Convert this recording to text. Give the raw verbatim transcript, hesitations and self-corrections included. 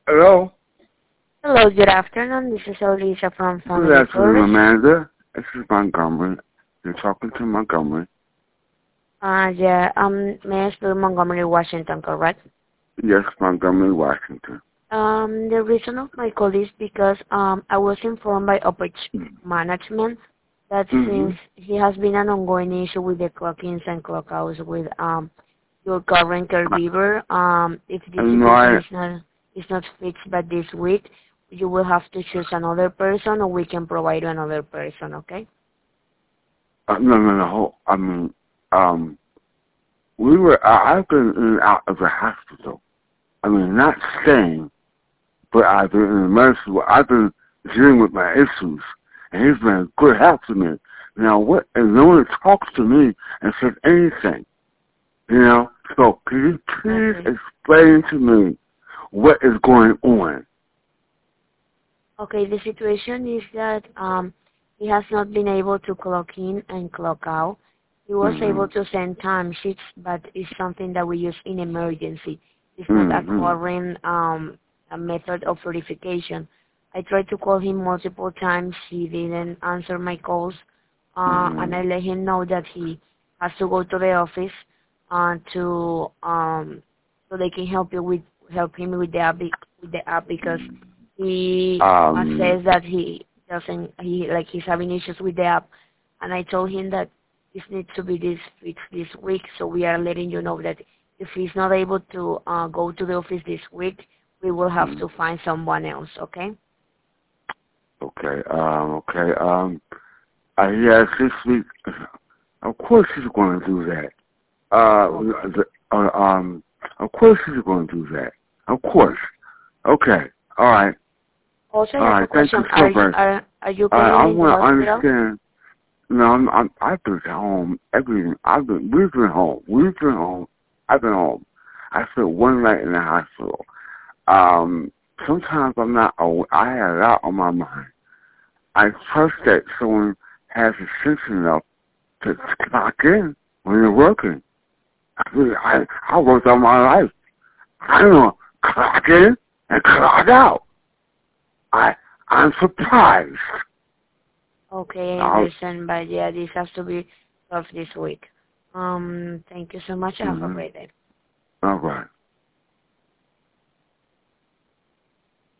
Hello? Hello, good afternoon. This is Alicia from Good Family afternoon, Tourist. Amanda. This is Montgomery. You're talking to Montgomery. Uh, yeah, um, may I spell Montgomery, Washington, correct? Yes, Montgomery, Washington. Um, the reason of my call is because um, I was informed by Operation Management that Mm-hmm. since he has been an ongoing issue with the clock-ins and clock-outs with um your current caregiver, um, if this And situation I, is not is not fixed by this week, you will have to choose another person, or we can provide you another person. Okay? uh, no, no, no, hold- I mean, um, we were, I, I've been in and out of the hospital. I mean, not staying, but I've been in emergency. I've been dealing with my issues, and he's been a good help to me. Now, what, and no one talks to me and says anything, you know? So, can you please Okay. explain to me what is going on? Okay, the situation is that um, he has not been able to clock in and clock out. He was Mm-hmm. able to send timesheets, but it's something that we use in emergency. It's not a Mm-hmm. current um, a method of verification. I tried to call him multiple times. He didn't answer my calls, uh, Mm-hmm. and I let him know that he has to go to the office uh, to um, so they can help you with help him with the app be- with the app because he uh, Um, says that he doesn't he like he's having issues with the app, and I told him that this needs to be this fixed this week. So we are letting you know that if he's not able to uh, go to the office this week, we will have mm, to find someone else. Okay? okay, um, okay, um, uh, yes, this week, of course he's going to do that. Uh, Okay. the, uh, um, of course he's going to do that. Of course. Okay, alright, Also, I have a alright, thank you question. so Are you much. are are you Uh, I currently in the want to hospital? understand, no, I'm, I'm, I've been home, everything, I've been, we've been home, we've been home, I've been home. I spent one night in the hospital. Um, sometimes I'm not, aw- I had a lot on my mind. I trust that someone has the sense enough to clock in when you're working. I, mean, I, I worked all my life. I don't know, clock in and clock out. I, I'm surprised. Okay, I I'll, understand, but yeah, this has to be solved this week. Um, thank you so much. Have a mm-hmm. great day. All right.